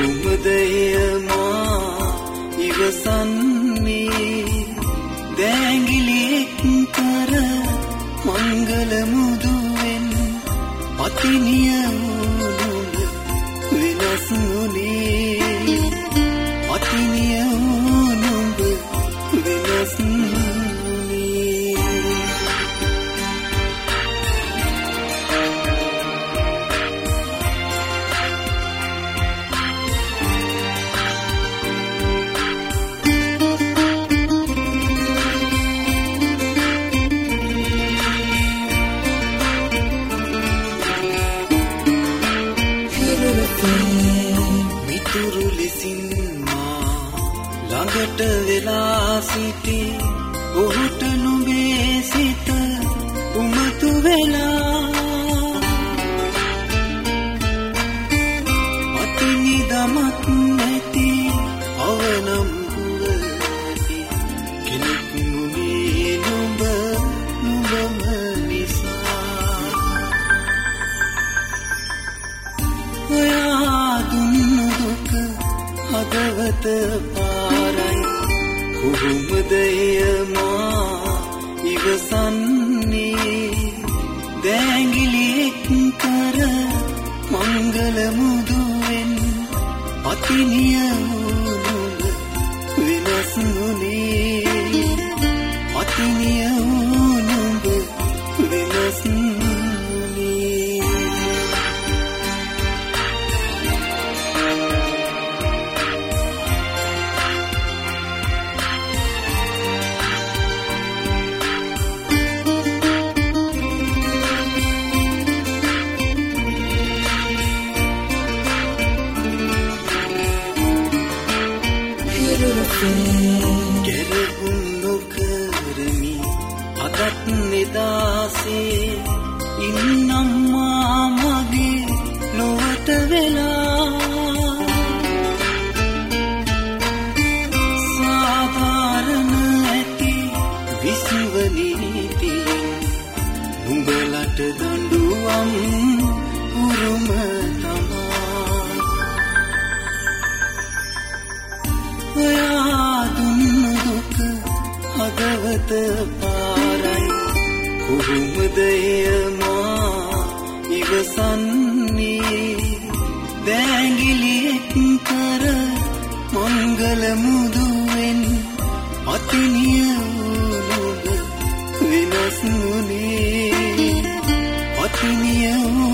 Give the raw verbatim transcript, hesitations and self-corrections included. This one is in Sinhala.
කොහොමද එයමා ඉවසන්නේ දැඟිලියෙක් කර මංගල මුදුවෙන් පතිනිය නුඹ වෙනස් වුනේ පතිනිය නුඹ වෙනස් මිතුරු ලෙසින් මා ළඟට වෙලා සිටි ඔහුට නුඹේ සිත උමතු වෙලා අතිනි දමක් නැති අවනම් වූවති කෙනෙක් නුඹේ නුඹ නුඹම නිසා ඔයා දුන්නු දුක හදවත පාරයි කොහොමද එයමා ඉවසන්නේ දැඟිලියෙක් කර මංගල මුදුවෙන් පතිනිය නුඹ වෙනස් වුනේ පතිනිය නුඹ වෙනස් කෙරෙහුන් නොකරමි අදත් නිදාසේ ඉන්නම් මා මගේ නොවට වෙලා සාධාරණ ඇති විශ්ව නීතියෙන් නුඹලට දඬුවම් උරුම ඔයා දුන්නු දුක හදවත පාරයි කොහොමද එයමා ඉවසන්නේ දැඟිලියෙක් කර මංගල මුදුවෙන් අතිනිය නුඹ වෙනස් වුනේ අතිනිය